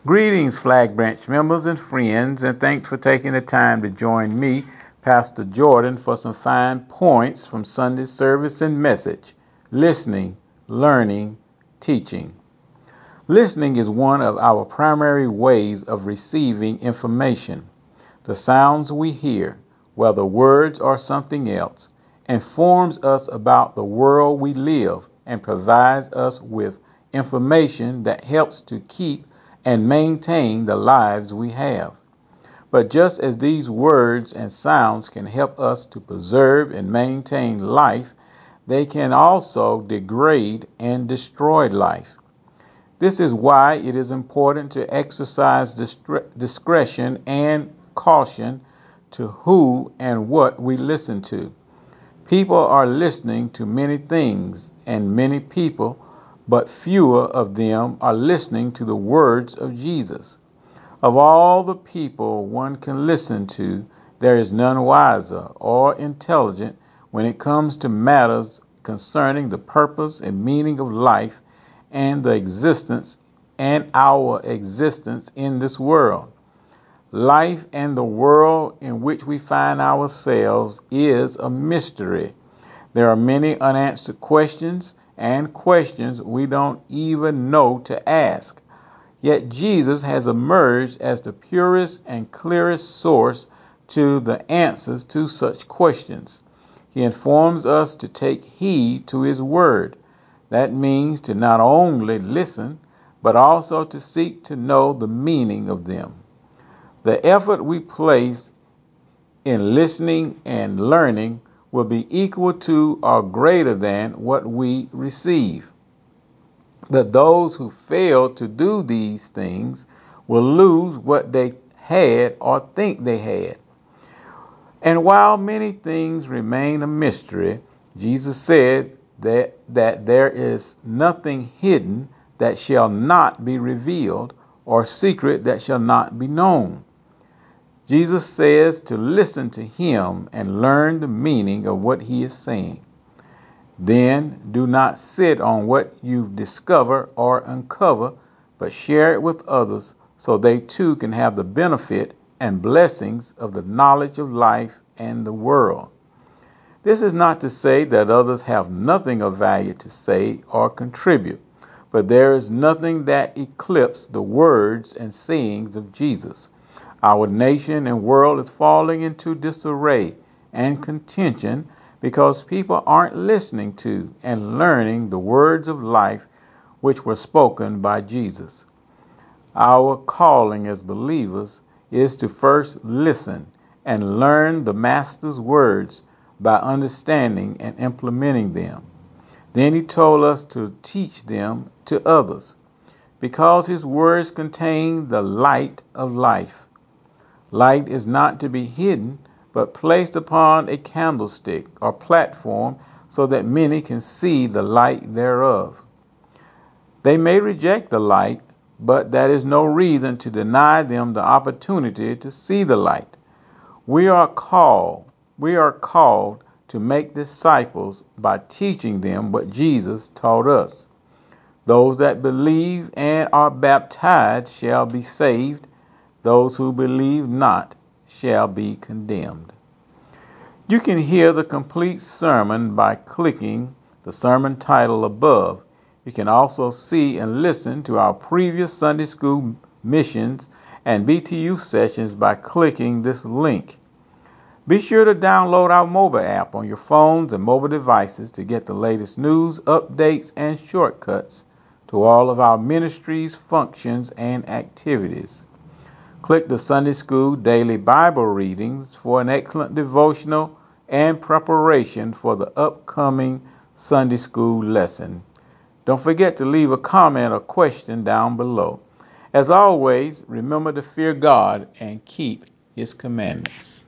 Greetings, Flag Branch members and friends, and thanks for taking the time to join me, Pastor Jordan, for some fine points from Sunday service and message. Listening, learning, teaching. Listening is one of our primary ways of receiving information. The sounds we hear, whether words or something else, informs us about the world we live and provides us with information that helps to keep and maintain the lives we have. But just as these words and sounds can help us to preserve and maintain life, they can also degrade and destroy life. This is why it is important to exercise discretion and caution to who and what we listen to. People are listening to many things and many people, but fewer of them are listening to the words of Jesus. Of all the people one can listen to, there is none wiser or intelligent when it comes to matters concerning the purpose and meaning of life and the existence and our existence in this world. Life and the world in which we find ourselves is a mystery. There are many unanswered questions and questions we don't even know to ask. Yet Jesus has emerged as the purest and clearest source to the answers to such questions. He informs us to take heed to His word. That means to not only listen, but also to seek to know the meaning of them. The effort we place in listening and learning will be equal to or greater than what we receive. But those who fail to do these things will lose what they had or think they had. And while many things remain a mystery, Jesus said that there is nothing hidden that shall not be revealed, or secret that shall not be known. Jesus says to listen to Him and learn the meaning of what He is saying. Then do not sit on what you discover or uncover, but share it with others so they too can have the benefit and blessings of the knowledge of life and the world. This is not to say that others have nothing of value to say or contribute, but there is nothing that eclipses the words and sayings of Jesus. Our nation and world is falling into disarray and contention because people aren't listening to and learning the words of life which were spoken by Jesus. Our calling as believers is to first listen and learn the Master's words by understanding and implementing them. Then He told us to teach them to others, because His words contain the light of life. Light is not to be hidden, but placed upon a candlestick or platform so that many can see the light thereof. They may reject the light, but that is no reason to deny them the opportunity to see the light. We are called to make disciples by teaching them what Jesus taught us. Those that believe and are baptized shall be saved. Those who believe not shall be condemned. You can hear the complete sermon by clicking the sermon title above. You can also see and listen to our previous Sunday School missions and BTU sessions by clicking this link. Be sure to download our mobile app on your phones and mobile devices to get the latest news, updates, and shortcuts to all of our ministries, functions, and activities. Click the Sunday School Daily Bible Readings for an excellent devotional and preparation for the upcoming Sunday School lesson. Don't forget to leave a comment or question down below. As always, remember to fear God and keep His commandments.